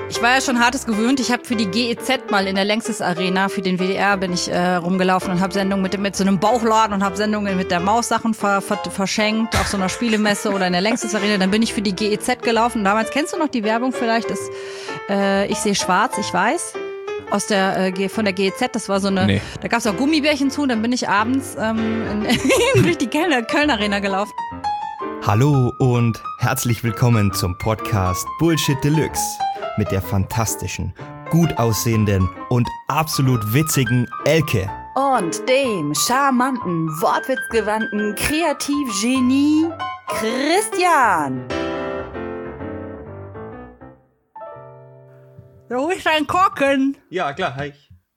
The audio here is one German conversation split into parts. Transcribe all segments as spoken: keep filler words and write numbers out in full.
Ich war ja schon Hartes gewöhnt. Ich habe für die G E Z mal in der Längstes Arena, für den W D R bin ich äh, rumgelaufen und habe Sendungen mit, mit so einem Bauchladen und habe Sendungen mit der Maus Sachen ver, ver, verschenkt auf so einer Spielemesse oder in der Längstes Arena. Dann bin ich für die G E Z gelaufen. Damals, kennst du noch die Werbung vielleicht? Ist, äh, ich sehe schwarz, ich weiß. Aus der, äh, von der G E Z, das war so eine, nee. Da gab es auch Gummibärchen zu. Dann bin ich abends ähm, in, durch die Köln, Köln Arena gelaufen. Hallo und herzlich willkommen zum Podcast Bullshit Deluxe mit der fantastischen, gut aussehenden und absolut witzigen Elke. Und dem charmanten, wortwitzgewandten Kreativgenie Christian. Wo ist dein Korken? Ja, klar, hi.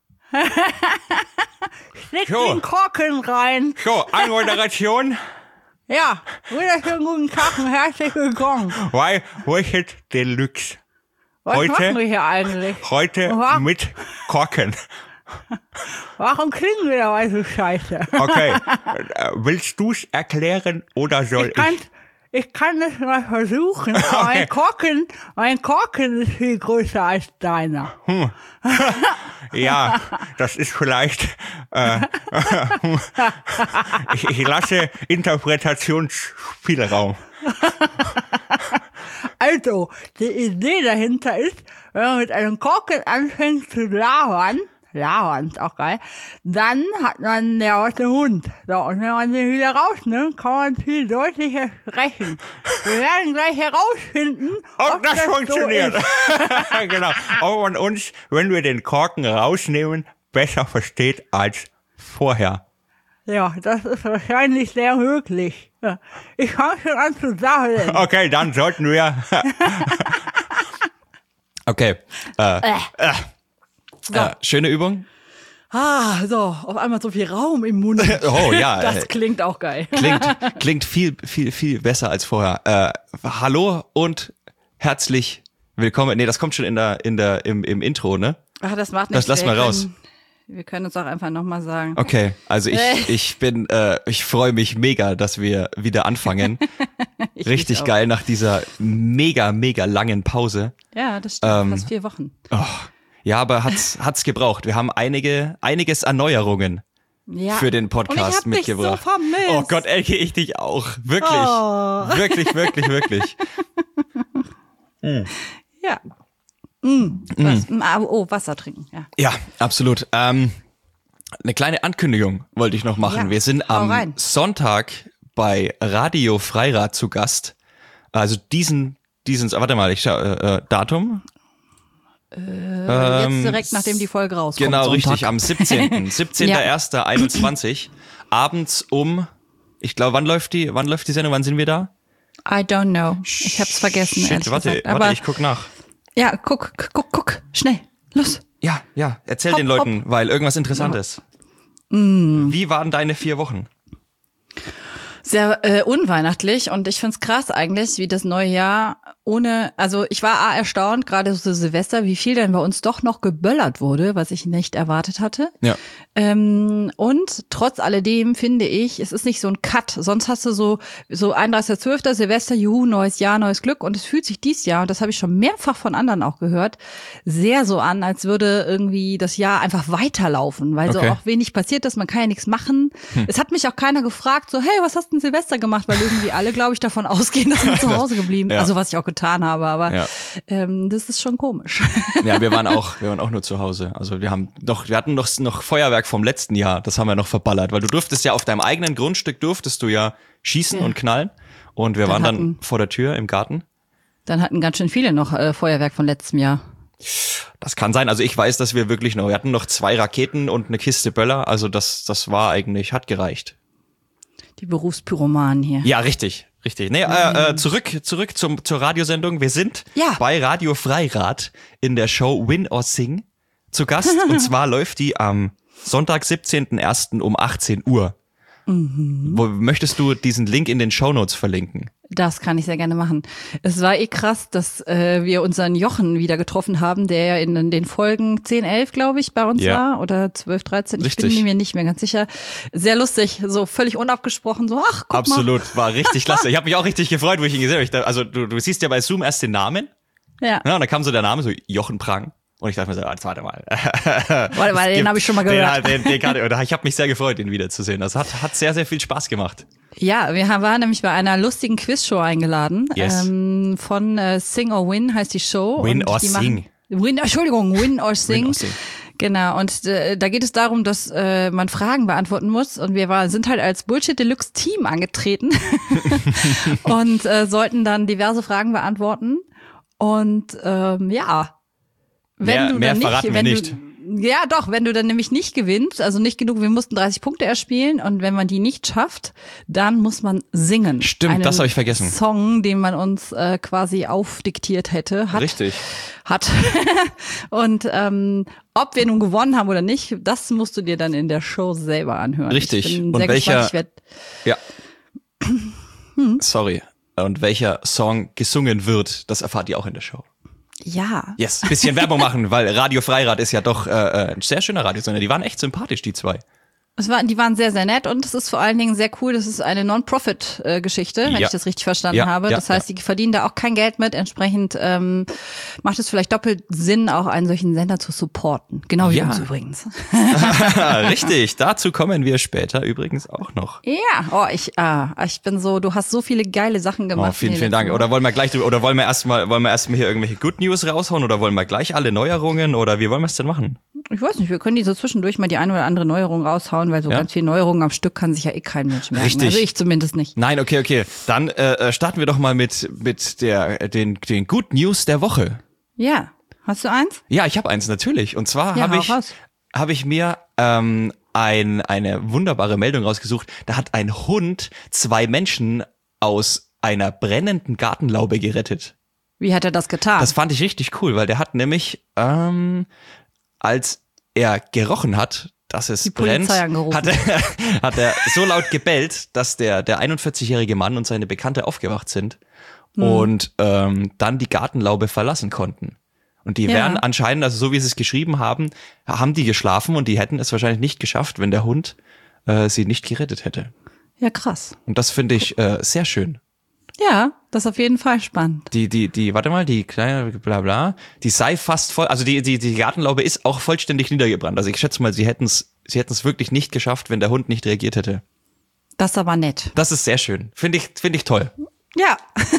Steck so. Den Korken rein. So, Anmoderation. Ja, wunderschönen guten Tag und herzlich willkommen. Bei Bullshit Deluxe. Was heute, machen wir hier eigentlich? Heute Warum? mit Korken. Warum klingen wir dabei so scheiße? Okay, willst du's erklären oder soll ich? Kann, ich? Ich kann es mal versuchen. Okay. Mein Korken, mein Korken ist viel größer als deiner. Hm. Ja, das ist vielleicht. Äh, ich, ich lasse Interpretationsspielraum. Also, die Idee dahinter ist, wenn man mit einem Korken anfängt zu labern, labern ist auch geil, dann hat man ja was im Mund. So, und wenn man den wieder rausnimmt, kann man viel deutlicher sprechen. Wir werden gleich herausfinden, ob, ob das, das funktioniert. So ist. Genau. Ob man uns, wenn wir den Korken rausnehmen, besser versteht als vorher. Ja, das ist wahrscheinlich sehr möglich. Ja. Ich fange schon an zu sammeln. Okay, dann sollten wir. Okay. Äh, Äh. äh. So. Äh, schöne Übung. Ah, so, auf einmal so viel Raum im Mund. Oh ja. Das klingt auch geil. Klingt, klingt viel, viel, viel besser als vorher. Äh, hallo und herzlich willkommen. Nee, das kommt schon in der, in der, im, im Intro, ne? Ach, das macht nichts. Das lass mal raus. Wir können uns auch einfach nochmal sagen. Okay, also ich, ich bin, äh, ich freue mich mega, dass wir wieder anfangen. Richtig geil nach dieser mega, mega langen Pause. Ja, das stimmt. Ähm, Fast vier Wochen. Oh, ja, aber hat's, hat's gebraucht. Wir haben einige, einiges Erneuerungen Ja. für den Podcast und ich hab mitgebracht. Dich so vermisst. Oh Gott, Elke, ich dich auch. Wirklich. Oh. Wirklich, wirklich, wirklich. mm. Ja. Mm. Was, mm. Oh, Wasser trinken, ja. Ja, absolut. Ähm, eine kleine Ankündigung wollte ich noch machen. Ja, wir sind hau am rein. Sonntag bei Radio Freirad zu Gast. Also diesen, diesen, warte mal, ich schau, äh, Datum. Äh, ähm, jetzt direkt, nachdem die Folge rauskommt. Genau, Sonntag. richtig, am siebzehnten siebzehnter erster einundzwanzig abends um, ich glaube, wann läuft die, wann läuft die Sendung, wann sind wir da? I don't know. Ich hab's vergessen. Shit, warte, gesagt. warte, Aber ich guck nach. ja, guck, guck, guck, schnell, los. Ja, ja, erzähl Hopp, den Leuten, weil irgendwas Interessantes. Mm. Wie waren deine vier Wochen? Sehr äh, unweihnachtlich und ich find's krass eigentlich, wie das neue Jahr ohne, also ich war A, erstaunt, gerade so Silvester, wie viel denn bei uns doch noch geböllert wurde, was ich nicht erwartet hatte. Ja. Ähm, und trotz alledem finde ich, es ist nicht so ein Cut, sonst hast du so so einunddreißigster zwölfter Silvester, juhu, neues Jahr, neues Glück und es fühlt sich dies Jahr, und das habe ich schon mehrfach von anderen auch gehört, sehr so an, als würde irgendwie das Jahr einfach weiterlaufen, weil Okay. so auch wenig passiert ist, man kann ja nichts machen. Hm. Es hat mich auch keiner gefragt, so hey, was hast du denn Silvester gemacht, weil irgendwie alle, glaube ich, davon ausgehen, dass man zu Hause geblieben ist. Ja. Also was ich auch getan habe, aber Ja. ähm, das ist schon komisch. Ja, wir waren auch, wir waren auch nur zu Hause. Also wir haben noch, wir hatten noch, noch Feuerwerk vom letzten Jahr, das haben wir noch verballert, weil du durftest ja auf deinem eigenen Grundstück durftest du ja schießen Ja. und knallen und wir Dann waren dann hatten- vor der Tür im Garten. Dann hatten ganz schön viele noch äh, Feuerwerk von letztem Jahr. Das kann sein, also ich weiß, dass wir wirklich noch, wir hatten noch zwei Raketen und eine Kiste Böller, also das, das war eigentlich, hat gereicht. Die Berufspyromanen hier. Ja, richtig, richtig. Nee, äh, äh, zurück, zurück zum, zur Radiosendung. Wir sind Ja. bei Radio Freirad in der Show Win or Sing zu Gast. Und zwar läuft die am Sonntag, siebzehnten ersten um achtzehn Uhr. Mhm. Wo, möchtest du diesen Link in den Shownotes verlinken? Das kann ich sehr gerne machen. Es war eh krass, dass äh, wir unseren Jochen wieder getroffen haben, der ja in den Folgen zehn, elf, glaube ich, bei uns Ja. war oder zwölf, dreizehn. Ich Richtig. bin mir nicht mehr ganz sicher. Sehr lustig, so völlig unabgesprochen, so ach, guck Absolut, war richtig klasse. Ich habe mich auch richtig gefreut, wo ich ihn gesehen habe. Ich da- Also du, du siehst ja bei Zoom erst den Namen Ja. Ja, und dann kam so der Name, so Jochen Prang. Und ich dachte mir so, jetzt warte mal. Warte mal, den habe ich schon mal gehört. Den, den, den kann, oder ich habe mich sehr gefreut, den wiederzusehen. Das hat, hat sehr, sehr viel Spaß gemacht. Ja, wir haben- waren nämlich bei einer lustigen Quizshow eingeladen. Yes. Ähm, von äh, Sing or Win heißt die Show. Win Und or die Sing. Machen, Win, Entschuldigung, Win or Sing. Win or Sing. Genau, und äh, da geht es darum, dass äh, man Fragen beantworten muss. Und wir war, sind halt als Bullshit Deluxe Team angetreten und äh, sollten dann diverse Fragen beantworten. Und ähm, ja, wenn Mehr- du mehr dann nicht, verraten wir wenn nicht. du ja doch, wenn du dann nämlich nicht gewinnst, also nicht genug, wir mussten dreißig Punkte erspielen und wenn man die nicht schafft, dann muss man singen. Stimmt, Einen das habe ich vergessen. Song, den man uns äh, quasi aufdiktiert hätte, hat. Richtig. Hat. Und ähm, ob wir nun gewonnen haben oder nicht, das musst du dir dann in der Show selber anhören. Richtig. Ich bin Und sehr welcher- gespannt. Ich werd, Ja. Sorry. Und welcher Song gesungen wird, das erfahrt ihr auch in der Show. ja. Yes, bisschen Werbung machen, weil Radio Freirad ist ja doch äh, äh, ein sehr schöner Radiosender. Die waren echt sympathisch, die zwei. Es war, die waren sehr, sehr nett und es ist vor allen Dingen sehr cool. Das ist eine Non-Profit-Geschichte, wenn Ja. ich das richtig verstanden Ja, habe. ja, Das heißt, die verdienen da auch kein Geld mit. Entsprechend ähm, macht es vielleicht doppelt Sinn, auch einen solchen Sender zu supporten. Genau wie Ja. uns übrigens. Richtig, dazu kommen wir später übrigens auch noch. Ja, oh, ich, ah, ich bin so, du hast so viele geile Sachen gemacht. Oh, vielen, in den vielen Dank. letzten Oder wollen wir gleich, oder wollen wir erstmal, wollen wir erstmal hier irgendwelche Good News raushauen oder wollen wir gleich alle Neuerungen oder wie wollen wir es denn machen? Wochen. Ich weiß nicht, wir können die so zwischendurch mal die eine oder andere Neuerung raushauen, weil so Ja. ganz viele Neuerungen am Stück kann sich ja eh kein Mensch merken. Richtig. Also ich zumindest nicht. Nein, okay, okay. Dann äh, starten wir doch mal mit mit der den den Good News der Woche. Ja. Hast du eins? Ja, ich habe eins natürlich. Und zwar Ja, habe hau ich raus. habe ich mir ähm, ein eine wunderbare Meldung rausgesucht. Da hat ein Hund zwei Menschen aus einer brennenden Gartenlaube gerettet. Wie hat er das getan? Das fand ich richtig cool, weil der hat nämlich, ähm, als er gerochen hat, dass es Die brennt, Polizei angerufen. hat er, hat er so laut gebellt, dass der, der einundvierzig-jährige Mann und seine Bekannte aufgewacht sind Hm. und ähm, dann die Gartenlaube verlassen konnten. Und die Ja. wären anscheinend, also so wie sie es geschrieben haben, haben die geschlafen und die hätten es wahrscheinlich nicht geschafft, wenn der Hund äh, sie nicht gerettet hätte. Ja, krass. Und das finde ich äh, sehr schön. Ja, das ist auf jeden Fall spannend. Die, die, die, warte mal, die kleine, bla, bla, die sei fast voll, also die, die, die Gartenlaube ist auch vollständig niedergebrannt. Also ich schätze mal, sie hätten es, sie hätten es wirklich nicht geschafft, wenn der Hund nicht reagiert hätte. Das ist aber nett. Das ist sehr schön. Finde ich, finde ich toll. Ja.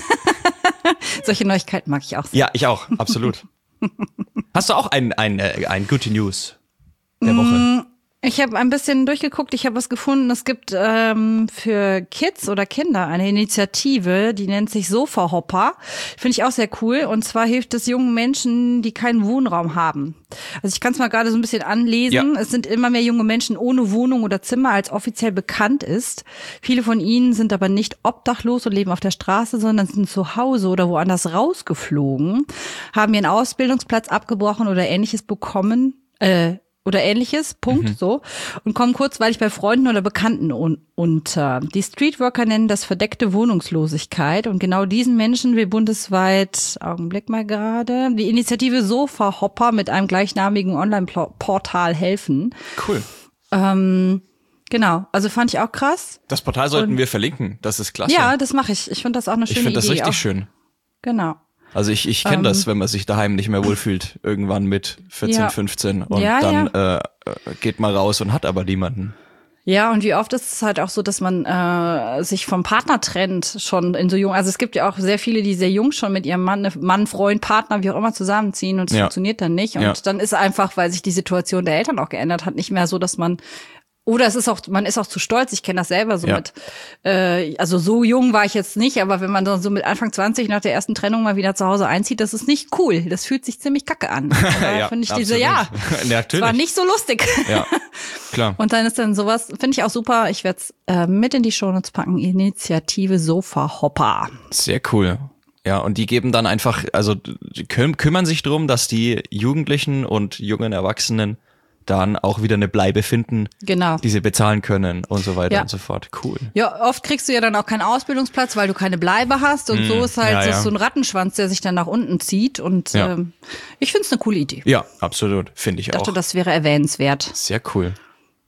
Solche Neuigkeiten mag ich auch sehr. Ja, ich auch, absolut. Hast du auch ein, ein, äh, ein Good News der Woche? Ich habe ein bisschen durchgeguckt, ich habe was gefunden. Es gibt ähm, für Kids oder Kinder eine Initiative, die nennt sich Sofa-Hopper. Finde ich auch sehr cool. Und zwar hilft es jungen Menschen, die keinen Wohnraum haben. Also ich kann es mal gerade so ein bisschen anlesen. Ja. Es sind immer mehr junge Menschen ohne Wohnung oder Zimmer, als offiziell bekannt ist. Viele von ihnen sind aber nicht obdachlos und leben auf der Straße, sondern sind zu Hause oder woanders rausgeflogen, haben ihren Ausbildungsplatz abgebrochen oder Ähnliches bekommen, äh, oder Ähnliches, Punkt, so, und kommen kurzweilig bei Freunden oder Bekannten un unter. Die Streetworker nennen das verdeckte Wohnungslosigkeit und genau diesen Menschen will bundesweit, Augenblick mal gerade, die Initiative Sofa-Hopper mit einem gleichnamigen Online-Portal helfen. Cool. Ähm, genau, also fand ich auch krass. Das Portal sollten Und- wir verlinken. Das ist klasse. Ja, das mache ich. Ich finde das auch eine ich schöne finde das Idee. richtig auch. schön. Genau. Also ich, ich kenne Ähm. das, wenn man sich daheim nicht mehr wohlfühlt, irgendwann mit vierzehn, Ja. fünfzehn und Ja, dann Äh, äh, geht man raus und hat aber niemanden. Ja, und wie oft ist es halt auch so, dass man äh, sich vom Partner trennt, schon in so jung. Also es gibt ja auch sehr viele, die sehr jung schon mit ihrem Mann, Mann, Freund, Partner, wie auch immer zusammenziehen und es Ja. funktioniert dann nicht. Und Ja. dann ist einfach, weil sich die Situation der Eltern auch geändert hat, nicht mehr so, dass man oder es ist auch, man ist auch zu stolz. Ich kenne das selber so Ja. mit, äh, also so jung war ich jetzt nicht, aber wenn man dann so mit Anfang zwanzig nach der ersten Trennung mal wieder zu Hause einzieht, das ist nicht cool. Das fühlt sich ziemlich kacke an. Da finde ich diese, ja, absolut. es Natürlich. war nicht so lustig. Ja, klar. Und dann ist dann sowas, finde ich auch super. Ich werde es äh, mit in die Shownotes packen. Initiative Sofa-Hopper. Sehr cool. Ja, und die geben dann einfach, also die küm kümmern sich drum, dass die Jugendlichen und jungen Erwachsenen dann auch wieder eine Bleibe finden, Genau. die sie bezahlen können und so weiter Ja. und so fort. Cool. Ja, oft kriegst du ja dann auch keinen Ausbildungsplatz, weil du keine Bleibe hast. Und so ist halt ja, so, ja. so ein Rattenschwanz, der sich dann nach unten zieht. Und Ja. ähm, ich finde es eine coole Idee. Ja, absolut. Finde ich Ich dachte, auch. das wäre erwähnenswert. Sehr cool.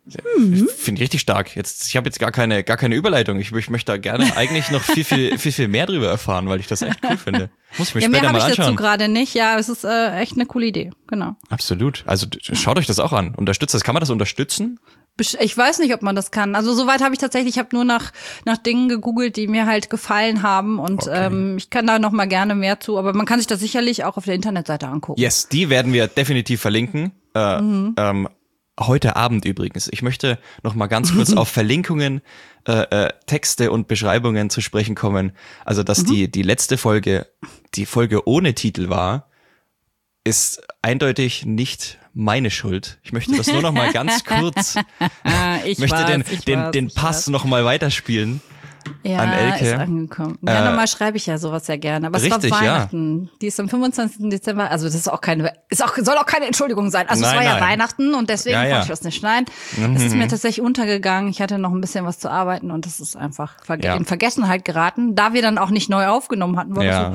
Mhm. Finde ich richtig stark. Jetzt, ich habe jetzt gar keine, gar keine Überleitung. Ich, ich möchte da gerne eigentlich noch viel, viel, viel, viel mehr drüber erfahren, weil ich das echt cool finde. Muss ich mir ja, später mehr mal habe ich anschauen. dazu gerade nicht. Ja, es ist äh, echt eine coole Idee. Genau. Absolut. Also schaut euch das auch an. Unterstützt das. Kann man das unterstützen? Ich weiß nicht, ob man das kann. Also soweit habe ich tatsächlich, ich habe nur nach nach Dingen gegoogelt, die mir halt gefallen haben und Okay. ähm, ich kann da noch mal gerne mehr zu, aber man kann sich das sicherlich auch auf der Internetseite angucken. Yes, die werden wir definitiv verlinken. Äh, mhm. ähm, heute Abend übrigens. Ich möchte noch mal ganz kurz auf Verlinkungen, äh, äh, Texte und Beschreibungen zu sprechen kommen. Also, dass mhm. die die letzte Folge, die Folge ohne Titel war, ist eindeutig nicht meine Schuld. Ich möchte das nur noch mal ganz kurz, ich möchte weiß, den, ich den, weiß, den ich Pass weiß. noch mal weiterspielen. Ja, an Elke. ist angekommen. Ja, Äh, normal schreibe ich ja sowas ja gerne. Aber richtig, es war ja. Weihnachten. Die ist am fünfundzwanzigsten Dezember. Also das ist auch keine, ist auch, soll auch keine Entschuldigung sein. Also Nein, es war ja nein. Weihnachten und deswegen Ja, ja. konnte ich das nicht schneiden. Es ist mir tatsächlich untergegangen. Ich hatte noch ein bisschen was zu arbeiten und das ist einfach verge- Ja. in Vergessenheit geraten. Da wir dann auch nicht neu aufgenommen hatten, war Ja. das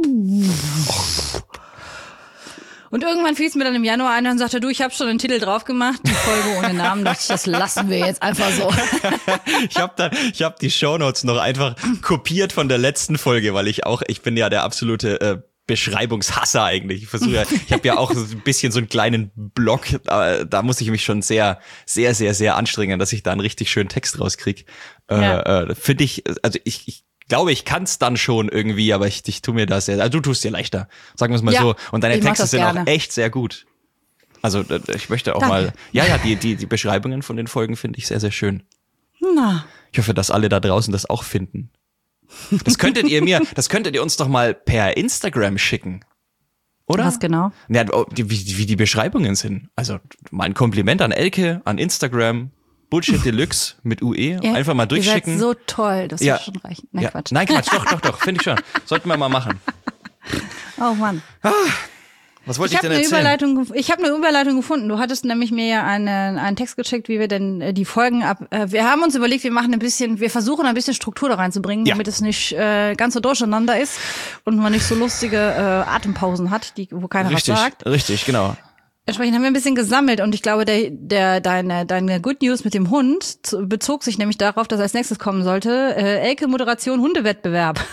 so, oh. Und irgendwann fiel es mir dann im Januar ein und sagte, du, ich habe schon einen Titel drauf gemacht, die Folge ohne Namen. Dachte ich, das lassen wir jetzt einfach so. Ich habe dann, ich habe die Shownotes noch einfach kopiert von der letzten Folge, weil ich auch, ich bin ja der absolute äh, Beschreibungshasser eigentlich. Ich versuche ja, ich habe ja auch so ein bisschen so einen kleinen Blog, äh, da muss ich mich schon sehr, sehr, sehr, sehr anstrengen, dass ich da einen richtig schönen Text rauskriege. Äh, Ja. äh, Finde ich, also ich, ich glaube, ich kann es dann schon irgendwie, aber ich, ich tue mir das sehr, also du tust dir leichter, sagen wir es mal Ja, so. Und deine ich mach Texte das sind gerne. auch echt sehr gut. Also äh, ich möchte auch Danke. mal, ja, ja, die, die, die Beschreibungen von den Folgen finde ich sehr, sehr schön. Na, Ich hoffe, dass alle da draußen das auch finden. Das könntet ihr mir, das könntet ihr uns doch mal per Instagram schicken. Oder? was genau? Ja, die, wie, wie die Beschreibungen sind. Also mal ein Kompliment an Elke, an Instagram, Bullshit Deluxe mit U E. Ja, Einfach mal durchschicken. Ihr seid so toll, das Ja. wird schon reichen. Nein, ja. Quatsch. Nein, Quatsch, doch, doch, doch, finde ich schon. Sollten wir mal machen. Oh Mann. Was wollte Ich ich, habe denn eine erzählen? Überleitung, ich habe eine Überleitung gefunden. Du hattest nämlich mir ja einen, einen Text geschickt, wie wir denn äh, die Folgen ab. Äh, wir haben uns überlegt, wir machen ein bisschen, wir versuchen ein bisschen Struktur da reinzubringen, Ja. damit es nicht äh, ganz so durcheinander ist und man nicht so lustige äh, Atempausen hat, die wo keiner Richtig, was sagt. richtig, genau. Entsprechend haben wir ein bisschen gesammelt und ich glaube, der, der, deine, deine Good News mit dem Hund zu, bezog sich nämlich darauf, dass als nächstes kommen sollte, äh, Elke Moderation Hundewettbewerb.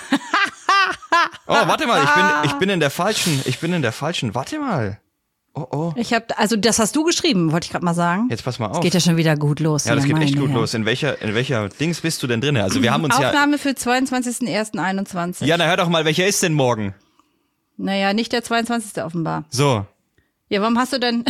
Oh, warte mal, ich bin, ich bin in der falschen, ich bin in der falschen, warte mal. Oh, oh. Ich habe, also das hast du geschrieben, wollte ich gerade mal sagen. Jetzt pass mal auf. Es geht ja schon wieder gut los. Ja, das hier, geht echt meine gut Herren. los. In welcher, in welcher Dings bist du denn drin? Also wir haben uns ja. Aufnahme für zweiundzwanzigsten ersten einundzwanzig. Ja, na hör doch mal, welcher ist denn morgen? Naja, nicht der zweiundzwanzigste offenbar. So. Ja, warum hast du denn...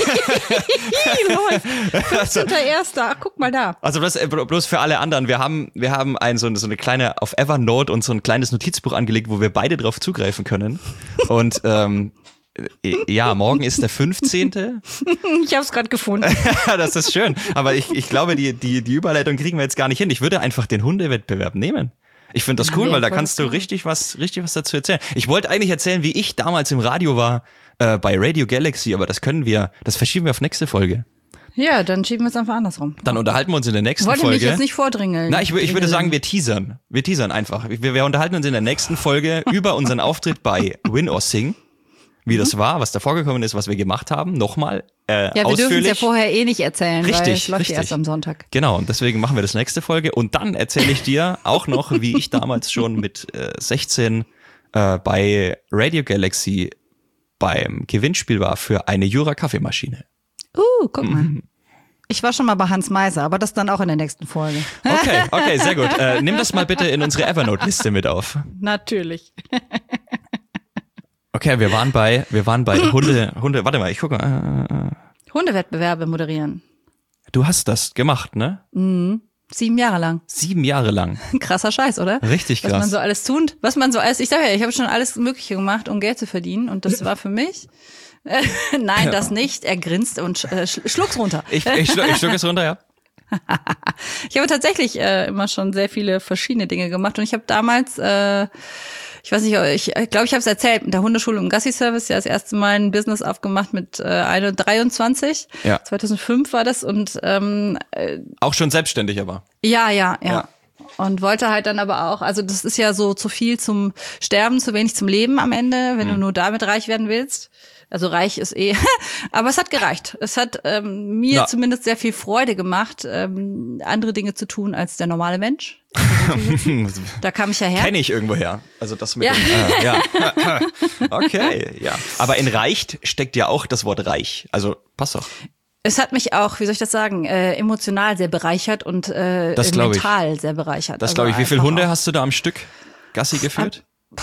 fünfzehnter erster Ach, guck mal da. Also das, äh, bloß für alle anderen. Wir haben, wir haben ein, so, eine, so eine kleine, auf Evernote und so ein kleines Notizbuch angelegt, wo wir beide drauf zugreifen können. Und ähm, äh, ja, morgen ist der fünfzehnte Ich hab's gerade gefunden. Das ist schön. Aber ich, ich glaube, die, die, die Überleitung kriegen wir jetzt gar nicht hin. Ich würde einfach den Hundewettbewerb nehmen. Ich finde das Ja, cool, nee, weil da voll kannst du cool. richtig was, richtig was dazu erzählen. Ich wollte eigentlich erzählen, wie ich damals im Radio war, äh, bei Radio Galaxy, aber das können wir, das verschieben wir auf nächste Folge. Ja, dann schieben wir es einfach andersrum. Dann unterhalten wir uns in der nächsten Wollte Folge. mich jetzt nicht vordringeln. Na, ich, wür- ich würde sagen, wir teasern. Wir teasern einfach. Wir, wir unterhalten uns in der nächsten Folge über unseren Auftritt bei Win or Sing. Wie das war, was da vorgekommen ist, was wir gemacht haben. Nochmal äh, Ja, wir dürfen es ausführlich. ja vorher eh nicht erzählen, weil Richtig, es läuft richtig. ja erst am Sonntag. Genau, und deswegen machen wir das nächste Folge. Und dann erzähle ich dir auch noch, wie ich damals schon mit äh, sechzehn äh, bei Radio Galaxy beim Gewinnspiel war für eine Jura-Kaffeemaschine. Uh, guck mal. Ich war schon mal bei Hans Meiser, aber das dann auch in der nächsten Folge. Okay, okay, sehr gut. Äh, nimm das mal bitte in unsere Evernote-Liste mit auf. Natürlich. Okay, wir waren bei, wir waren bei Hunde, Hunde, warte mal, ich gucke mal. Äh, Hundewettbewerbe moderieren. Du hast das gemacht, ne? Sieben Jahre lang. Sieben Jahre lang. Krasser Scheiß, oder? Richtig Was man krass. so alles tut, was man so alles, ich sag ja, ich habe schon alles Mögliche gemacht, um Geld zu verdienen und das war für mich. Äh, nein, das nicht. Er grinst und äh, sch- schluck's runter. Ich, ich, schluck, ich schluck es runter, ja. Ich habe tatsächlich äh, immer schon sehr viele verschiedene Dinge gemacht und ich habe damals, äh, ich weiß nicht, ich glaube, ich, glaub, ich habe es erzählt, mit der Hundeschule im Gassi-Service ja das erste Mal ein Business aufgemacht mit äh, dreiundzwanzig. Ja. zweitausendfünf war das und ähm, äh, Auch schon selbstständig aber. ja, ja, ja, Ja. und wollte halt dann aber auch, also das ist ja so zu viel zum Sterben, zu wenig zum Leben am Ende, wenn mhm. du nur damit reich werden willst. Also reich ist eh, aber es hat gereicht. Es hat ähm, mir ja. zumindest sehr viel Freude gemacht, ähm, andere Dinge zu tun als der normale Mensch. Da kam ich ja her. Kenne ich irgendwo her. Also das mit ja. dem, äh, ja. Okay, ja. Aber in reicht steckt ja auch das Wort reich. Also passt doch. Es hat mich auch, wie soll ich das sagen, äh, emotional sehr bereichert und äh, mental ich. sehr bereichert. Das also glaube ich. Wie viele Hunde hast du da am Stück Gassi geführt? Ab,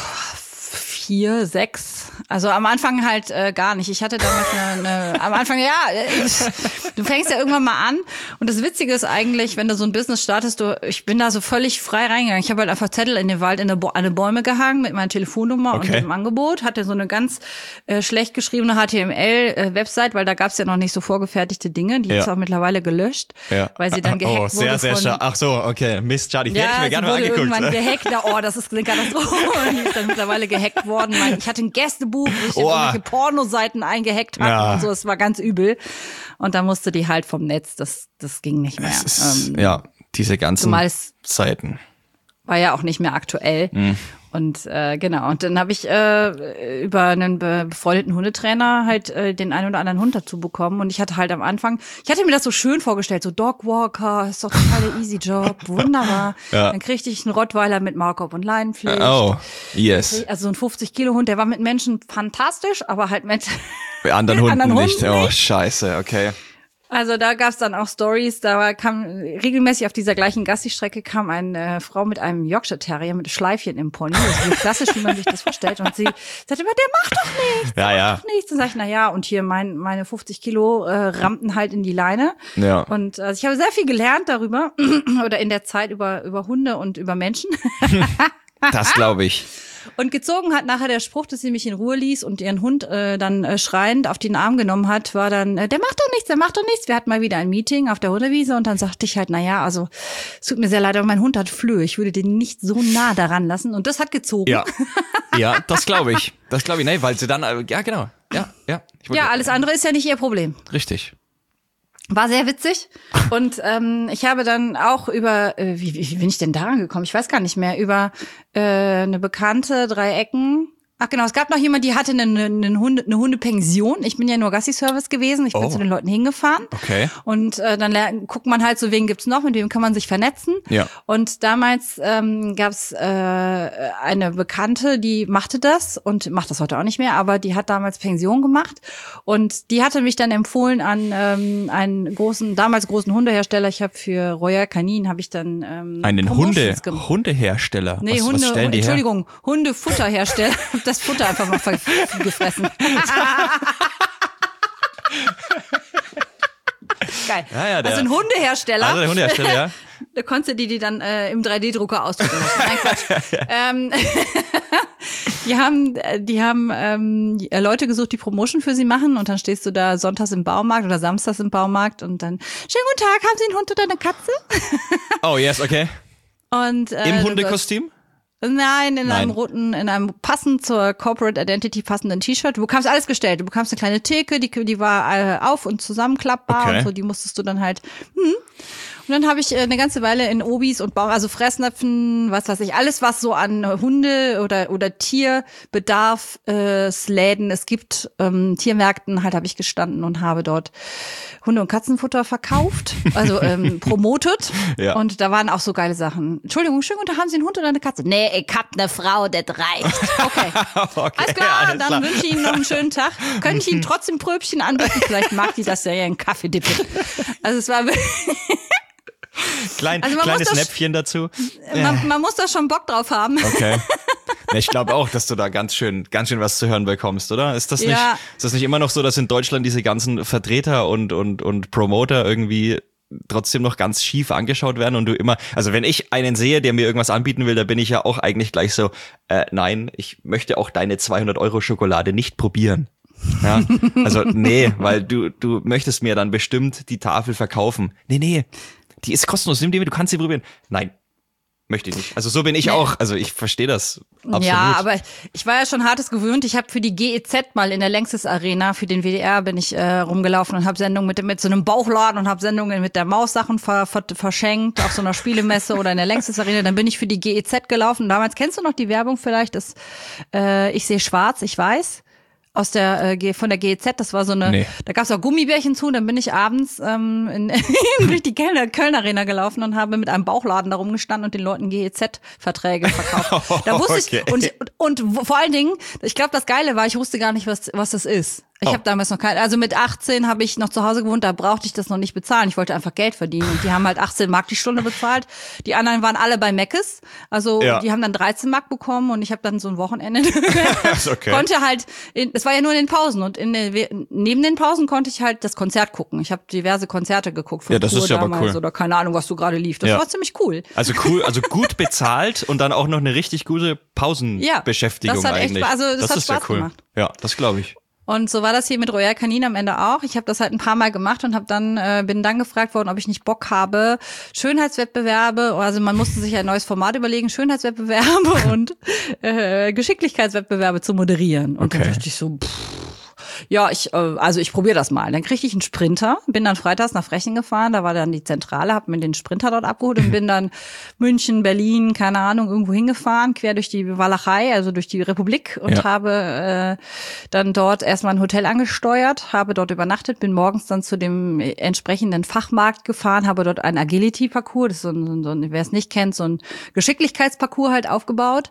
vier, sechs. Also am Anfang halt äh, gar nicht. Ich hatte damals eine, eine am Anfang, ja, äh, du fängst ja irgendwann mal an und das Witzige ist eigentlich, wenn du so ein Business startest, du, ich bin da so völlig frei reingegangen. Ich habe halt einfach Zettel in den Wald, in eine, eine Bäume gehangen mit meiner Telefonnummer okay. und dem Angebot, hatte so eine ganz äh, schlecht geschriebene H T M L-Website, weil da gab's ja noch nicht so vorgefertigte Dinge, die ja. ist auch mittlerweile gelöscht, ja. weil sie dann gehackt oh, sehr, wurde. Sehr, sehr schade. Ach so, okay, Mist, schade, ich ja, hätte mir gerne mal angeguckt. Irgendwann gehackt, oh, das ist eine Katastrophe. Die ist dann mittlerweile gehackt worden. Ich hatte ein Gästebuch, wo ich oh. irgendwelche Pornoseiten eingehackt hatte ja. und so, es war ganz übel. Und dann musste die halt vom Netz, das das ging nicht mehr. Ist, ähm, ja, diese ganzen Seiten. War ja auch nicht mehr aktuell. Mhm. Und äh, genau, und dann habe ich äh, über einen befreundeten Hundetrainer halt äh, den einen oder anderen Hund dazu bekommen. Und ich hatte halt am Anfang, ich hatte mir das so schön vorgestellt, so Dogwalker, ist doch total der easy Job, wunderbar. Ja. Dann kriegte ich einen Rottweiler mit Maulkorb und Leinenpflicht. Oh, yes. Also so ein fünfzig Kilo Hund, der war mit Menschen fantastisch, aber halt mit bei anderen Hunden anderen nicht. Hunden Oh, nicht. scheiße, okay. Also da gab's dann auch Stories, da war, kam regelmäßig auf dieser gleichen Gassi-Strecke kam eine äh, Frau mit einem Yorkshire Terrier mit Schleifchen im Pony, also so klassisch, wie man sich das vorstellt, und sie sagte immer, der macht doch nichts, der ja, macht ja. doch nichts. Dann sag ich, na ja, und hier mein, meine fünfzig Kilo äh, rammten halt in die Leine. Ja. Und also ich habe sehr viel gelernt darüber oder in der Zeit über über Hunde und über Menschen. Das glaube ich. Und gezogen hat nachher der Spruch, dass sie mich in Ruhe ließ und ihren Hund äh, dann äh, schreiend auf den Arm genommen hat, war dann, äh, der macht doch nichts, der macht doch nichts. Wir hatten mal wieder ein Meeting auf der Hundewiese und dann sagte ich halt, na ja, also es tut mir sehr leid, aber mein Hund hat Flöhe. Ich würde den nicht so nah daran lassen. Und das hat gezogen. Ja, ja, das glaube ich. Das glaube ich, nee, weil sie dann, äh, ja genau, ja, ja. Ich ja, alles andere ist ja nicht ihr Problem. Richtig. War sehr witzig und ähm, ich habe dann auch über, äh, wie, wie bin ich denn daran gekommen? Ich weiß gar nicht mehr, über äh, eine Bekannte, drei Ecken. Ach genau, es gab noch jemand, die hatte eine, eine, Hunde, eine Hundepension. Ich bin ja nur Gassi-Service gewesen. Ich bin oh. zu den Leuten hingefahren. Okay. Und äh, dann lernt, guckt man halt so, wen gibt's noch, mit wem kann man sich vernetzen. Ja. Und damals ähm, gab's äh, eine Bekannte, die machte das und macht das heute auch nicht mehr, aber die hat damals Pension gemacht. Und die hatte mich dann empfohlen an ähm, einen großen, damals großen Hundehersteller. Ich habe für Royal Canin habe ich dann ähm, einen Hunde, Hundehersteller. Nee, was, Hunde, was stellen die Entschuldigung, her? Hundefutterhersteller. Das Futter einfach mal ver- gefressen. Geil. Ja, ja, der, also ein Hundehersteller. Also der Hundehersteller, ja. Da konntest du die, die dann äh, im drei D Drucker ausdrucken lassen. Nein, Quatsch. ähm, die haben, die haben ähm, Leute gesucht, die Promotion für sie machen und dann stehst du da sonntags im Baumarkt oder samstags im Baumarkt und dann, schönen guten Tag, haben Sie einen Hund oder eine Katze? Oh, yes, okay. Und, äh, im Hundekostüm? Nein, in Nein. einem roten, in einem passend zur Corporate Identity passenden T-Shirt. Du bekamst alles gestellt. Du bekamst eine kleine Theke, die, die war äh, auf und zusammenklappbar okay. und so. Die musstest du dann halt. Hm. Und dann habe ich äh, eine ganze Weile in Obis und Baum, also Fressnäpfen, was weiß ich, alles was so an Hunde oder oder Tierbedarf äh, Läden es gibt, ähm, Tiermärkten halt habe ich gestanden und habe dort Hunde- und Katzenfutter verkauft, also ähm, promotet. Ja. Und da waren auch so geile Sachen. Entschuldigung, schön, und da haben Sie einen Hund oder eine Katze? Nee, ich hab eine Frau, das reicht. Okay. Okay, alles klar, alles dann klar. wünsche ich Ihnen noch einen schönen Tag. Könnte ich Ihnen trotzdem Pröbchen anbieten? Vielleicht mag die das ja in Kaffee dippen. Also es war Klein, Also man kleines muss das- Näpfchen dazu. man, man muss da schon Bock drauf haben. Okay. Ja, ich glaube auch, dass du da ganz schön, ganz schön was zu hören bekommst, oder? Ist das nicht, Ja. ist das nicht immer noch so, dass in Deutschland diese ganzen Vertreter und, und, und Promoter irgendwie trotzdem noch ganz schief angeschaut werden und du immer, also wenn ich einen sehe, der mir irgendwas anbieten will, da bin ich ja auch eigentlich gleich so, äh, nein, ich möchte auch deine zweihundert Euro Schokolade nicht probieren. Ja, also nee, weil du, du möchtest mir dann bestimmt die Tafel verkaufen. Nee, nee, die ist kostenlos, nimm die mit, du kannst sie probieren. Nein. möchte ich nicht. Also so bin ich nee. auch. Also ich verstehe das absolut. Ja, aber ich war ja schon Hartes gewöhnt. Ich habe für die G E Z mal in der Längstes Arena, für den W D R bin ich äh, rumgelaufen und habe Sendungen mit, mit so einem Bauchladen und habe Sendungen mit der Maus Sachen ver, ver, verschenkt auf so einer Spielemesse oder in der Längstes Arena. Dann bin ich für die G E Z gelaufen. Damals kennst du noch die Werbung vielleicht, ist äh, ich sehe schwarz, ich weiß. Aus der äh, von der G E Z, das war so eine, nee. Da gab's auch Gummibärchen zu, dann bin ich abends ähm, in, durch die Kölner, Köln Arena gelaufen und habe mit einem Bauchladen da rumgestanden und den Leuten G E Z-Verträge verkauft. Da wusste okay. ich, und, und, und vor allen Dingen, ich glaube, das Geile war, ich wusste gar nicht, was, was das ist. Ich oh. habe damals noch keine, also mit achtzehn habe ich noch zu Hause gewohnt, da brauchte ich das noch nicht bezahlen. Ich wollte einfach Geld verdienen und die haben halt achtzehn Mark die Stunde bezahlt. Die anderen waren alle bei Meckes, also ja. die haben dann dreizehn Mark bekommen und ich habe dann so ein Wochenende okay. konnte halt, in, es war ja nur in den Pausen und in den, neben den Pausen konnte ich halt das Konzert gucken. Ich habe diverse Konzerte geguckt von ja, das Tour ist ja damals aber cool. oder keine Ahnung, was so gerade lief. Das ja. war ziemlich cool. Also cool, also gut bezahlt und dann auch noch eine richtig gute Pausenbeschäftigung ja, das hat echt, eigentlich. Also das, das hat ist Spaß ja cool. gemacht. Ja, das glaube ich. Und so war das hier mit Royal Canin am Ende auch. Ich habe das halt ein paar Mal gemacht und habe dann äh, bin dann gefragt worden, ob ich nicht Bock habe, Schönheitswettbewerbe, also man musste sich ein neues Format überlegen, Schönheitswettbewerbe und äh, Geschicklichkeitswettbewerbe zu moderieren. Und okay. dann dachte ich so, pff, ja, ich äh, also ich probiere das mal. Dann kriegte ich einen Sprinter, bin dann freitags nach Frechen gefahren, da war dann die Zentrale, habe mir den Sprinter dort abgeholt und bin dann München, Berlin, keine Ahnung, irgendwo hingefahren, quer durch die Walachei, also durch die Republik und ja. habe äh, dann dort erstmal ein Hotel angesteuert, habe dort übernachtet, bin morgens dann zu dem entsprechenden Fachmarkt gefahren, habe dort einen Agility-Parcours, das ist so ein, so ein wer es nicht kennt, so ein Geschicklichkeitsparcours halt aufgebaut.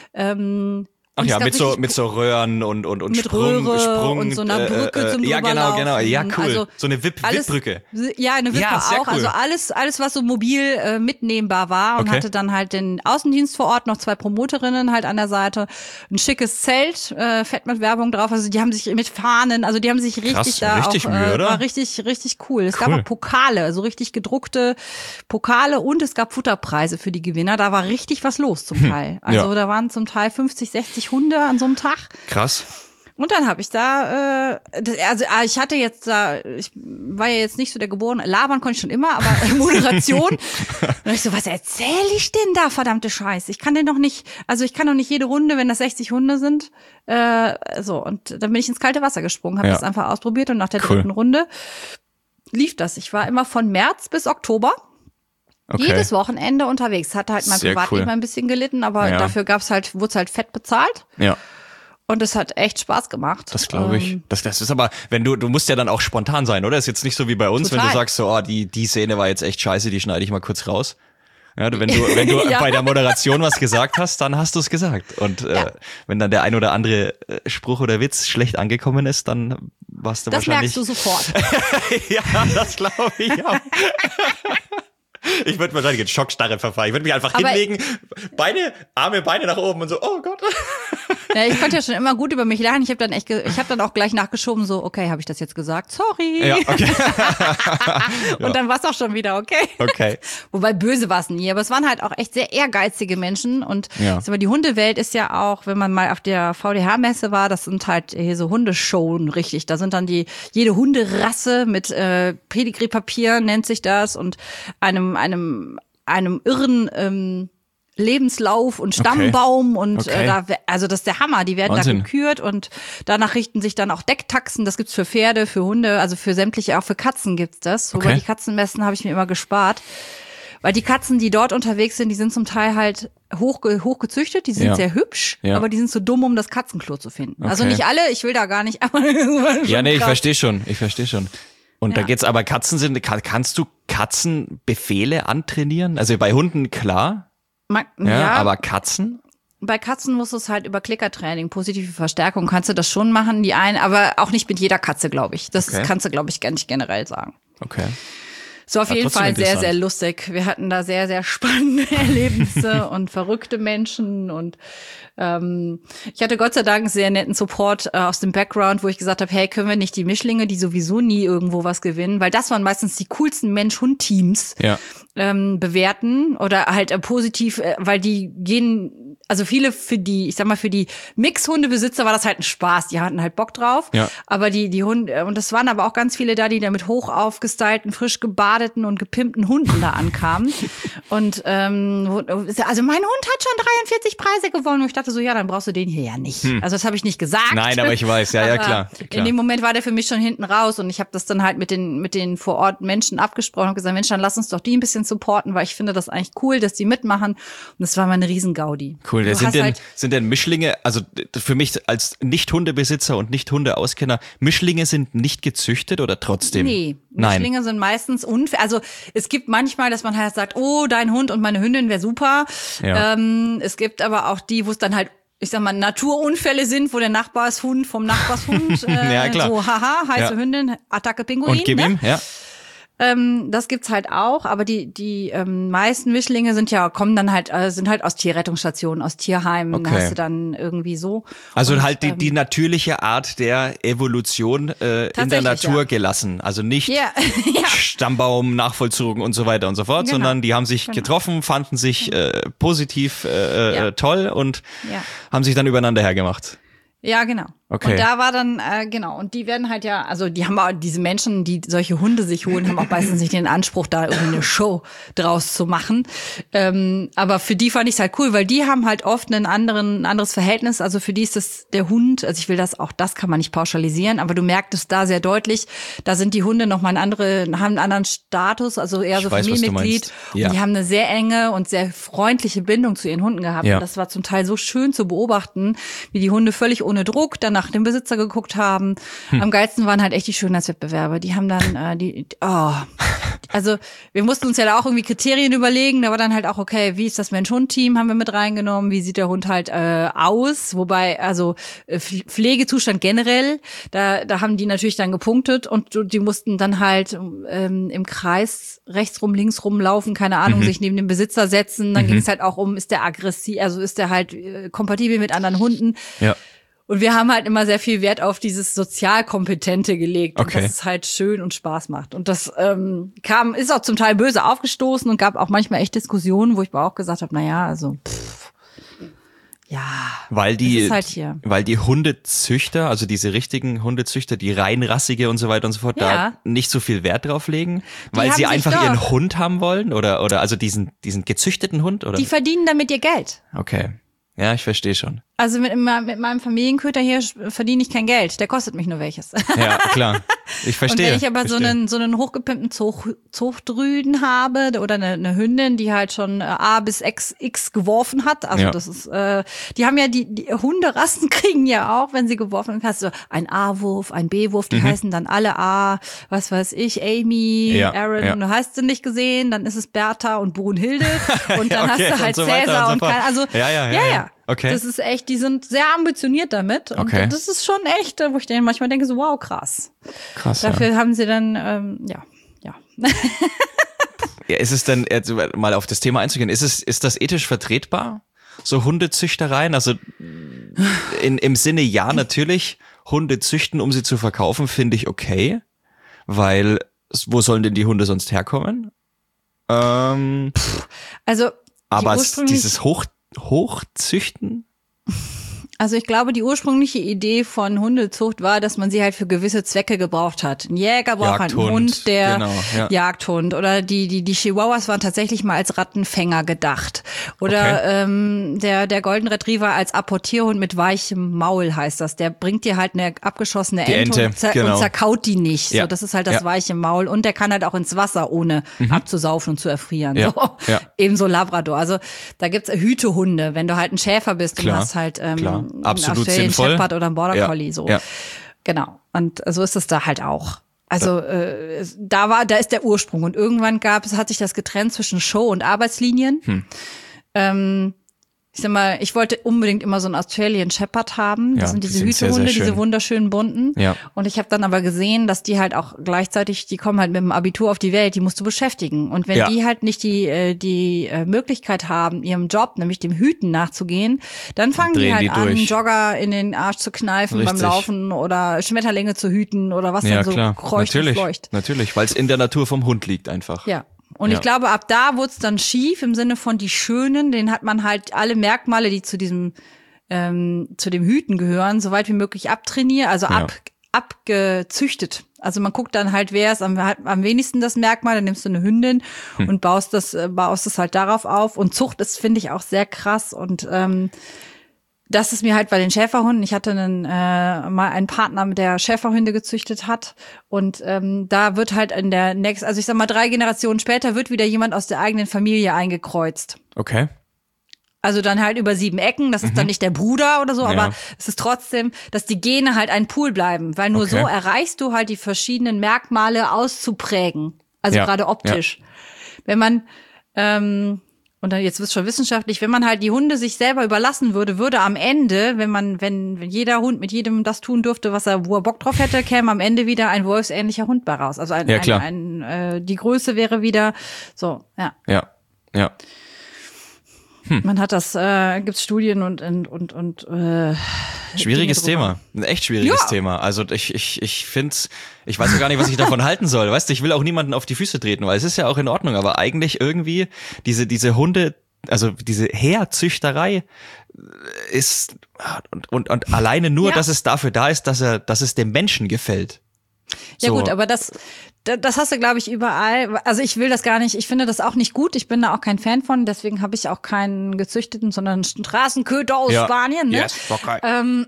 Ähm, Ach ja, mit so, mit so Röhren und, und, und mit Sprung, Röhre Sprung. Und so einer Brücke äh, äh, zum Ja, genau, genau. Ja, cool. Also so eine Wipp, alles, Wippbrücke. Ja, eine Wippe ja, auch. Cool. Also alles, alles, was so mobil äh, mitnehmbar war und okay. hatte dann halt den Außendienst vor Ort, noch zwei Promoterinnen halt an der Seite, ein schickes Zelt, äh, fett mit Werbung drauf. Also die haben sich mit Fahnen, also die haben sich richtig Krass, da richtig auch, Mühe, äh, oder? war richtig, richtig cool. Es cool. gab auch Pokale, so richtig gedruckte Pokale und es gab Futterpreise für die Gewinner. Da war richtig was los zum Teil. Also ja. da waren zum Teil fünfzig, sechzig Hunde an so einem Tag. Krass. Und dann habe ich da, äh, also ich hatte jetzt da, ich war ja jetzt nicht so der geborene, labern konnte ich schon immer, aber Moderation. Und ich so, was erzähle ich denn da, verdammte Scheiße? Ich kann den doch nicht, also ich kann doch nicht jede Runde, wenn das sechzig Hunde sind, äh, so. Und dann bin ich ins kalte Wasser gesprungen, habe ja. das einfach ausprobiert und nach der cool. dritten Runde lief das. Ich war immer von März bis Oktober. Okay. Jedes Wochenende unterwegs. Hat halt mein Sehr Privatleben cool. ein bisschen gelitten, aber ja. dafür gab's halt, wurde es halt fett bezahlt. Ja. Und es hat echt Spaß gemacht. Das glaube ich. Ähm, das, das ist aber, wenn du, du musst ja dann auch spontan sein, oder? Ist jetzt nicht so wie bei uns, total. wenn du sagst so, oh, die, die Szene war jetzt echt scheiße, die schneide ich mal kurz raus. Ja, du, wenn du, wenn du ja. bei der Moderation was gesagt hast, dann hast du es gesagt. Und äh, ja. wenn dann der ein oder andere Spruch oder Witz schlecht angekommen ist, dann warst du das wahrscheinlich. Das merkst du sofort. Ja, das glaube ich auch. Ich würde wahrscheinlich in Schockstarre verfallen. Ich würde mich einfach aber hinlegen, Beine, Arme, Beine nach oben und so, oh Gott. Ja, ich konnte ja schon immer gut über mich lernen. Ich habe dann echt, ge- ich habe dann auch gleich nachgeschoben, so, okay, habe ich das jetzt gesagt? Sorry. Ja, okay. Und ja. dann war es auch schon wieder okay. Okay. Wobei böse war es nie, aber es waren halt auch echt sehr ehrgeizige Menschen. Und ja. ich sag mal, die Hundewelt ist ja auch, wenn man mal auf der V D H-Messe war, das sind halt hier so Hundeshowen, richtig. Da sind dann die jede Hunderasse mit äh, Pedigree-Papier, nennt sich das, und einem einem einem irren ähm, Lebenslauf und Stammbaum okay. und okay. äh, da, also das ist der Hammer, die werden Wahnsinn. da gekürt und danach richten sich dann auch Decktaxen, das gibt's für Pferde, für Hunde, also für sämtliche, auch für Katzen gibt's das, wobei okay. die Katzenmessen habe ich mir immer gespart, weil die Katzen, die dort unterwegs sind, die sind zum Teil halt hoch, hochgezüchtet, die sind ja. sehr hübsch, ja. aber die sind zu dumm, um das Katzenklo zu finden. Okay. Also nicht alle, ich will da gar nicht, aber ja, nee, ich krass. verstehe schon, ich verstehe schon. Und Ja. da geht's aber Katzen sind, kann, kannst du Katzenbefehle antrainieren? Also bei Hunden klar, Man, ja, ja, aber Katzen? bei Katzen musst du es halt über Klickertraining, positive Verstärkung, kannst du das schon machen, die einen, aber auch nicht mit jeder Katze, glaube ich. Das Okay. kannst du, glaube ich, gar nicht generell sagen. Okay. So auf Ja, jeden trotzdem Fall sehr, interessant. sehr lustig. Wir hatten da sehr, sehr spannende Erlebnisse und verrückte Menschen und ähm, ich hatte Gott sei Dank einen sehr netten Support äh, aus dem Background, wo ich gesagt habe, hey, können wir nicht die Mischlinge, die sowieso nie irgendwo was gewinnen, weil das waren meistens die coolsten Mensch-Hund-Teams, Ja. ähm, bewerten oder halt äh, positiv, äh, weil die gehen, also viele für die, ich sag mal, für die Mix-Hundebesitzer war das halt ein Spaß, die hatten halt Bock drauf, Ja. aber die, die Hunde, und das waren aber auch ganz viele da, die da mit hoch aufgestylten, frisch gebadeten beladeten und gepimpten Hunden da ankamen. Und ähm, also mein Hund hat schon dreiundvierzig Preise gewonnen. Und ich dachte so, ja, dann brauchst du den hier ja nicht. Hm. Also das habe ich nicht gesagt. Nein, aber ich weiß, ja, ja, klar, klar. In dem Moment war der für mich schon hinten raus und ich habe das dann halt mit den mit den vor Ort Menschen abgesprochen und gesagt, Mensch, dann lass uns doch die ein bisschen supporten, weil ich finde das eigentlich cool, dass die mitmachen. Und das war mal eine Riesen-Gaudi. Cool. Du sind denn halt sind denn Mischlinge, also für mich als Nicht-Hundebesitzer und Nicht-Hunde-Auskenner, Mischlinge sind nicht gezüchtet oder trotzdem? Nee, Nein. Mischlinge sind meistens unfair. Also es gibt manchmal, dass man halt sagt, oh, dein Hund und meine Hündin wäre super. Ja. Ähm, es gibt aber auch die, wo es dann halt, ich sag mal, Naturunfälle sind, wo der Nachbarshund vom Nachbarshund äh, Ja, klar. so, haha, heiße Ja. Hündin, Attacke Pinguin. Und gib ne? ihm, ja. Ähm, das gibt's halt auch, aber die die ähm, meisten Mischlinge sind ja kommen dann halt äh, sind halt aus Tierrettungsstationen, aus Tierheimen, Okay. da hast du dann irgendwie so. Also Und, halt die, ähm, die natürliche Art der Evolution äh, in der Tatsächlich, Natur ja. gelassen. Also nicht Ja, ja. Stammbaum, Nachvollzogen und so weiter und so fort, Genau. sondern die haben sich Genau. getroffen, fanden sich äh, positiv äh, Ja. äh, toll und Ja. haben sich dann übereinander hergemacht. Ja, genau. Okay. Und da war dann, äh, genau, und die werden halt ja, also die haben auch, diese Menschen, die solche Hunde sich holen, haben auch meistens nicht den Anspruch, da irgendwie eine Show draus zu machen. Ähm, aber für die fand ich es halt cool, weil die haben halt oft einen anderen, ein anderes Verhältnis. Also für die ist das der Hund, also ich will das, auch das kann man nicht pauschalisieren, aber du merkst es da sehr deutlich, da sind die Hunde nochmal einen anderen, haben einen anderen Status, also eher Ich so weiß, was du Familienmitglied. meinst. Ja. Und die haben eine sehr enge und sehr freundliche Bindung zu ihren Hunden gehabt. Ja. Und das war zum Teil so schön zu beobachten, wie die Hunde völlig ohne Druck dann nach dem Besitzer geguckt haben. Hm. Am geilsten waren halt echt die Schönheitswettbewerbe. Die haben dann, äh, die, oh, also wir mussten uns ja da auch irgendwie Kriterien überlegen. Da war dann halt auch, okay, wie ist das Mensch-Hund-Team, haben wir mit reingenommen, wie sieht der Hund halt äh, aus, wobei, also äh, Pflegezustand generell, da da haben die natürlich dann gepunktet und die mussten dann halt ähm, im Kreis rechts rum, links rum laufen, keine Ahnung, Mhm. sich neben den Besitzer setzen. Dann ging es halt auch um, ist der aggressiv, also ist der halt äh, kompatibel mit anderen Hunden. Ja. Und wir haben halt immer sehr viel Wert auf dieses Sozialkompetente gelegt, Okay. und dass es halt schön und Spaß macht. Und das ähm, kam, ist auch zum Teil böse aufgestoßen und gab auch manchmal echt Diskussionen, wo ich aber auch gesagt habe, na ja, also pff, ja, Weil die, das ist halt hier. weil die Hundezüchter, also diese richtigen Hundezüchter, die reinrassige und so weiter und so fort, Ja. da nicht so viel Wert drauf legen, weil haben sie sich einfach doch- ihren Hund haben wollen oder oder also diesen diesen gezüchteten Hund oder? Die verdienen damit ihr Geld. Okay, ja, ich verstehe schon. Also mit, mit meinem Familienköter hier verdiene ich kein Geld. Der kostet mich nur welches. Ja, klar. Ich verstehe. Und wenn ich aber so verstehe. einen so einen hochgepimpten Zucht, Zuchtrüden habe oder eine, eine Hündin, die halt schon äh, A bis X, X geworfen hat, also Ja. das ist, äh, die haben ja die, die Hunderassen kriegen ja auch, wenn sie geworfen haben, hast du ein A-Wurf, ein B-Wurf, die Mhm. heißen dann alle A, was weiß ich, Amy, Ja, Aaron, ja. du hast sie nicht gesehen, dann ist es Bertha und Brunhilde und dann Okay, hast du halt und so weiter Cäsar und und, so fort. kein, also Ja, ja, ja, ja, ja. ja. Okay. Das ist echt, die sind sehr ambitioniert damit und Okay. das ist schon echt, wo ich denen manchmal denke so, wow, krass. Krass. Dafür Ja. haben sie dann, ähm, ja, ja. Ja, ist es denn, jetzt mal auf das Thema einzugehen, ist es, ist das ethisch vertretbar? So Hundezüchtereien? Also in, im Sinne, ja, natürlich, Hunde züchten, um sie zu verkaufen, finde ich okay. Weil, wo sollen denn die Hunde sonst herkommen? Ähm, Also, die aber es- ursprünglich- dieses Hoch, Hochzüchten? Also ich glaube, die ursprüngliche Idee von Hundezucht war, dass man sie halt für gewisse Zwecke gebraucht hat. Ein Jäger braucht halt einen Jagdhund, Hund, der genau, ja. Jagdhund. Oder die die die Chihuahuas waren tatsächlich mal als Rattenfänger gedacht. Oder Okay. ähm, der der Golden Retriever als Apportierhund mit weichem Maul heißt das. Der bringt dir halt eine abgeschossene Die Ente, Ente, und, zer genau. und zerkaut die nicht. Ja. So, das ist halt das Ja. weiche Maul. Und der kann halt auch ins Wasser, ohne abzusaufen und zu erfrieren. Ja. So. Ja. Ebenso Labrador. Also da gibt's Hütehunde, wenn du halt ein Schäfer bist Klar, und hast halt ähm, klar. einen Absolut Australian sinnvoll. Shepherd oder ein Border Ja, Collie, so. ja. Genau. Und so ist es da halt auch. Also äh, es- da war, da ist der Ursprung. Und irgendwann gab es, hat sich das getrennt zwischen Show und Arbeitslinien. Hm. Ähm, ich sag mal, ich wollte unbedingt immer so einen Australian Shepherd haben. Das Ja, sind die diese sind sehr, Hütehunde, sehr schön. diese wunderschönen bunten. Ja. Und ich habe dann aber gesehen, dass die halt auch gleichzeitig, die kommen halt mit dem Abitur auf die Welt, die musst du beschäftigen. Und wenn Ja. die halt nicht die äh, die äh, Möglichkeit haben, ihrem Job, nämlich dem Hüten nachzugehen, dann fangen die drehen halt die an, durch. Jogger in den Arsch zu kneifen Richtig. beim Laufen oder Schmetterlinge zu hüten oder was Ja, dann so klar. kreucht und Natürlich. fleucht. Natürlich, weil es in der Natur vom Hund liegt einfach. Ja. Und Ja. ich glaube, ab da wurde es dann schief im Sinne von die Schönen, denen hat man halt alle Merkmale, die zu diesem, ähm, zu dem Hüten gehören, so weit wie möglich abtrainiert, also Ja. ab, abgezüchtet. Also man guckt dann halt, wer ist am, am wenigsten das Merkmal, dann nimmst du eine Hündin hm. und baust das, baust das halt darauf auf. Und Zucht ist, finde ich, auch sehr krass. Und ähm, das ist mir halt bei den Schäferhunden, ich hatte einen, äh, mal einen Partner, der Schäferhunde gezüchtet hat. Und ähm, da wird halt in der nächsten, also ich sag mal drei Generationen später, wird wieder jemand aus der eigenen Familie eingekreuzt. Okay. Also dann halt über sieben Ecken, das ist mhm. dann nicht der Bruder oder so, aber ja. es ist trotzdem, dass die Gene halt ein Pool bleiben, weil nur okay. so erreichst du halt die verschiedenen Merkmale auszuprägen, also ja. gerade optisch. Ja. Wenn man, ähm, und dann jetzt wird's schon wissenschaftlich, wenn man halt die Hunde sich selber überlassen würde, würde am Ende, wenn man, wenn, wenn jeder Hund mit jedem das tun dürfte, was er, wo er Bock drauf hätte, käme am Ende wieder ein wolfsähnlicher Hund bei raus. Also ein, ja, klar. ein, ein äh, die Größe wäre wieder so, ja. Ja, ja. Hm. Man hat das, äh, gibt's Studien und und und, und äh, schwieriges Thema, ein echt schwieriges ja. Thema. Also ich ich ich find's, ich weiß auch gar nicht, was ich davon halten soll. Weißt du, ich will auch niemanden auf die Füße treten, weil es ist ja auch in Ordnung. Aber eigentlich irgendwie diese diese Hunde, also diese Herzüchterei ist und und und alleine nur, ja. dass es dafür da ist, dass er, dass es dem Menschen gefällt. Ja so. gut, aber das das hast du, glaube ich, überall. Also ich will das gar nicht, ich finde das auch nicht gut. Ich bin da auch kein Fan von, deswegen habe ich auch keinen gezüchteten, sondern einen Straßenköter aus ja. Spanien. Ne? Yes, okay. ähm,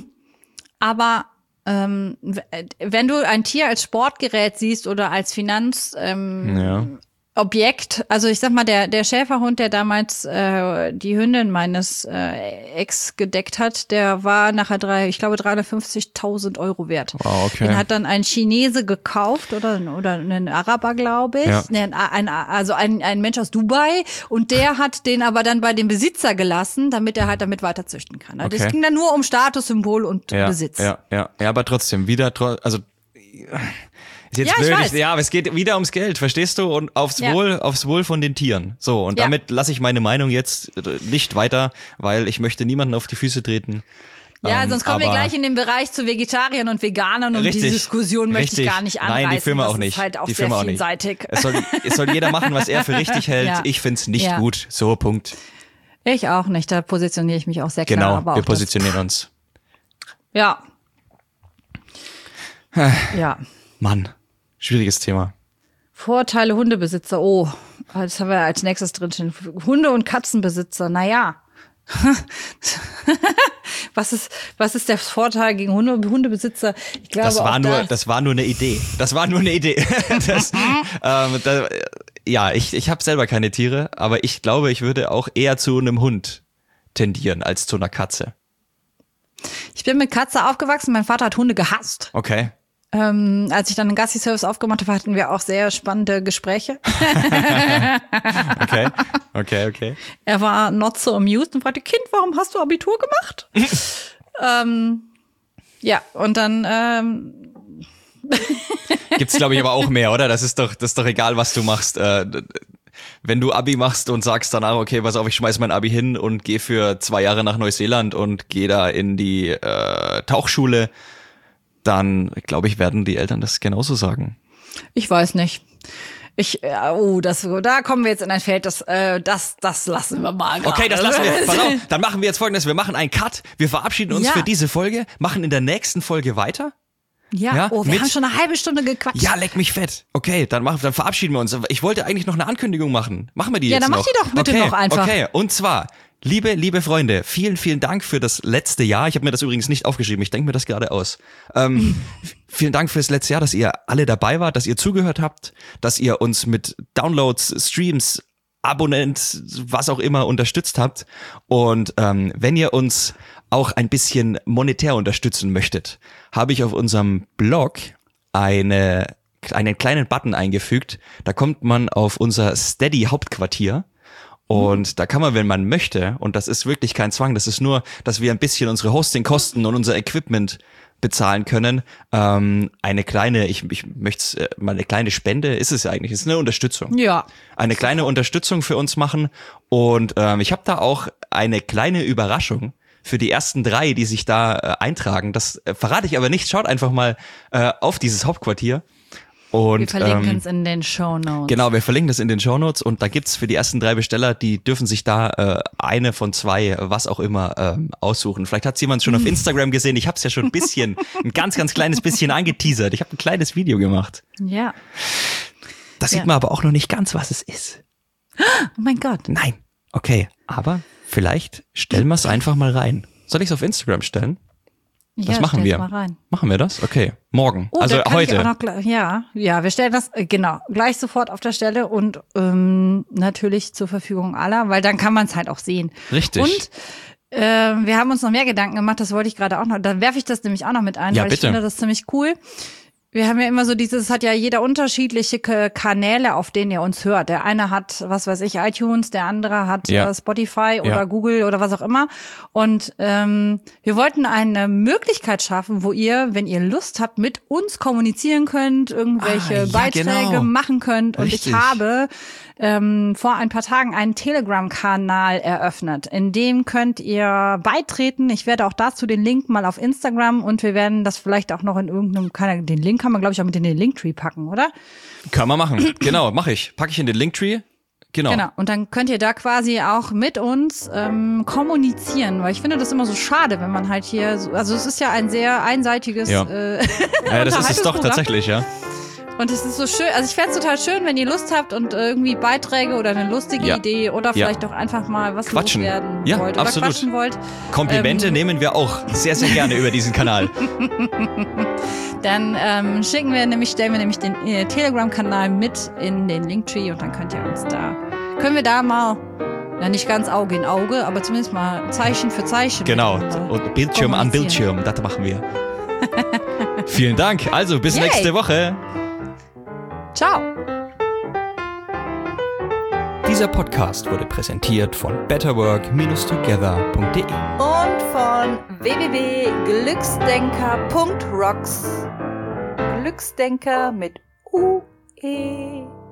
aber ähm, wenn du ein Tier als Sportgerät siehst oder als Finanz ähm, ja. Objekt, also ich sag mal, der der Schäferhund, der damals äh, die Hündin meines äh, Ex gedeckt hat, der war nachher drei, ich glaube dreihundertfünfzigtausend Euro wert. Wow, okay. Den hat dann ein Chinese gekauft oder oder ein Araber, glaube ich, ja. nee, ein, ein, also ein ein Mensch aus Dubai, und der hat den aber dann bei dem Besitzer gelassen, damit er halt damit weiter züchten kann. Also okay. es ging dann nur um Statussymbol und ja, Besitz. Ja, ja, ja, aber trotzdem wieder, also ist jetzt ja, blöd, ich ich, ja, aber es geht wieder ums Geld, verstehst du? Und aufs ja. Wohl, aufs Wohl von den Tieren. So, und ja. damit lasse ich meine Meinung jetzt nicht weiter, weil ich möchte niemanden auf die Füße treten. Ja, ähm, sonst kommen wir gleich in den Bereich zu Vegetariern und Veganern, und richtig, diese Diskussion möchte richtig. ich gar nicht anreißen. Nein, die führen wir auch das nicht. Ist halt auch die sehr auch vielseitig. Nicht. Es soll, es soll jeder machen, was er für richtig hält. Ja. Ich find's nicht ja. gut. So, Punkt. Ich auch nicht. Da positioniere ich mich auch sehr klar. Genau, aber wir auch positionieren das, uns. Ja. ja. Mann, schwieriges Thema. Vorteile Hundebesitzer. Oh, das haben wir als nächstes drinstehen. Hunde- und Katzenbesitzer. Naja. was ist, was ist der Vorteil gegen Hunde, Hundebesitzer? Ich glaube, das war auch nur, da das war nur eine Idee. Das war nur eine Idee. das, ähm, da, ja, ich, ich habe selber keine Tiere, aber ich glaube, ich würde auch eher zu einem Hund tendieren als zu einer Katze. Ich bin mit Katze aufgewachsen. Mein Vater hat Hunde gehasst. Okay. Ähm, als ich dann einen Gassi-Service aufgemacht habe, hatten wir auch sehr spannende Gespräche. okay, okay, okay. Er war not so amused und fragte, Kind, warum hast du Abitur gemacht? ähm, ja, und dann ähm gibt's, glaube ich, aber auch mehr, oder? Das ist doch, das ist doch egal, was du machst. Äh, wenn du Abi machst und sagst danach, okay, pass auf, ich schmeiß mein Abi hin und gehe für zwei Jahre nach Neuseeland und gehe da in die äh, Tauchschule, dann, glaube ich, werden die Eltern das genauso sagen. Ich weiß nicht. Ich, äh, oh, das, da kommen wir jetzt in ein Feld, das, äh, das, das lassen wir mal. Grade. Okay, das lassen wir. Pass auf, dann machen wir jetzt Folgendes: Wir machen einen Cut. Wir verabschieden uns ja. für diese Folge, machen in der nächsten Folge weiter. Ja, ja oh, wir mit, haben schon eine halbe Stunde gequatscht. Ja, leck mich fett. Okay, dann, machen, dann verabschieden wir uns. Ich wollte eigentlich noch eine Ankündigung machen. Machen wir die ja, jetzt noch? Ja, dann mach die doch bitte okay, noch einfach. Okay, und zwar, liebe, liebe Freunde, vielen, vielen Dank für das letzte Jahr. Ich habe mir das übrigens nicht aufgeschrieben, ich denke mir das gerade aus. Ähm, vielen Dank für das letzte Jahr, dass ihr alle dabei wart, dass ihr zugehört habt, dass ihr uns mit Downloads, Streams, Abonnent, was auch immer unterstützt habt. Und ähm, wenn ihr uns auch ein bisschen monetär unterstützen möchtet, habe ich auf unserem Blog eine, einen kleinen Button eingefügt. Da kommt man auf unser Steady-Hauptquartier. Und mhm. da kann man, wenn man möchte, und das ist wirklich kein Zwang, das ist nur, dass wir ein bisschen unsere Hostingkosten und unser Equipment bezahlen können, ähm, eine kleine, ich, ich möchte äh, mal eine kleine Spende, ist es ja eigentlich, ist eine Unterstützung. Ja. Eine kleine Unterstützung für uns machen. Und ähm, ich habe da auch eine kleine Überraschung für die ersten drei, die sich da äh, eintragen. Das äh, verrate ich aber nicht. Schaut einfach mal äh, auf dieses Hauptquartier. Und, wir verlinken ähm, es in den Shownotes. Genau, wir verlinken das in den Shownotes und da gibt's für die ersten drei Besteller, die dürfen sich da äh, eine von zwei, was auch immer, ähm, aussuchen. Vielleicht hat's jemand schon auf Instagram gesehen. Ich habe es ja schon ein bisschen, ein ganz, ganz kleines bisschen angeteasert. Ich habe ein kleines Video gemacht. Ja. Da sieht Ja. man aber auch noch nicht ganz, was es ist. Oh mein Gott. Nein. Okay, aber vielleicht stellen wir es einfach mal rein. Soll ich es auf Instagram stellen? Ja, Das machen stell's wir. Mal rein. Machen wir das? Okay, morgen. Oh, also da kann heute. Ich auch noch, gleich- ja, ja, wir stellen das äh, genau gleich sofort auf der Stelle und ähm, natürlich zur Verfügung aller, weil dann kann man es halt auch sehen. Richtig. Und äh, wir haben uns noch mehr Gedanken gemacht, das wollte ich gerade auch noch, dann werfe ich das nämlich auch noch mit ein, Ja, weil bitte. ich finde das ziemlich cool. Wir haben ja immer so dieses, es hat ja jeder unterschiedliche K- Kanäle, auf denen ihr uns hört. Der eine hat, was weiß ich, iTunes, der andere hat Ja. äh, Spotify oder Ja. Google oder was auch immer. Und ähm, wir wollten eine Möglichkeit schaffen, wo ihr, wenn ihr Lust habt, mit uns kommunizieren könnt, irgendwelche Ah, ja, Beiträge genau. machen könnt. Und Richtig. ich habe ähm, vor ein paar Tagen einen Telegram-Kanal eröffnet. In dem könnt ihr beitreten. Ich werde auch dazu den Link mal auf Instagram und wir werden das vielleicht auch noch in irgendeinem Kanal, den Link kann man, glaube ich, auch mit in den Linktree packen, oder? Kann man machen. Genau, mache ich. Packe ich in den Linktree. Genau. Genau. Und dann könnt ihr da quasi auch mit uns ähm, kommunizieren, weil ich finde das immer so schade, wenn man halt hier, so, also es ist ja ein sehr einseitiges Ja. äh, Ja, das ist es doch Unterhaltungsprogramm. tatsächlich, ja. Und es ist so schön, also ich fände es total schön, wenn ihr Lust habt und irgendwie Beiträge oder eine lustige Ja. Idee oder Ja. vielleicht auch einfach mal was Quatschen. loswerden Ja, wollt absolut. oder quatschen wollt. Komplimente Ähm, nehmen wir auch sehr, sehr gerne über diesen Kanal. Dann ähm, schicken wir nämlich, stellen wir nämlich den äh, Telegram-Kanal mit in den Linktree und dann könnt ihr uns da, können wir da mal, ja nicht ganz Auge in Auge, aber zumindest mal Zeichen für Zeichen. Genau. miteinander Und Bildschirm an kommunizieren. Bildschirm, das machen wir. Vielen Dank. Also, bis Yay. nächste Woche. Ciao. Dieser Podcast wurde präsentiert von betterwork Bindestrich together Punkt de. Und von w w w Punkt glücksdenker Punkt rocks. Glücksdenker mit U E.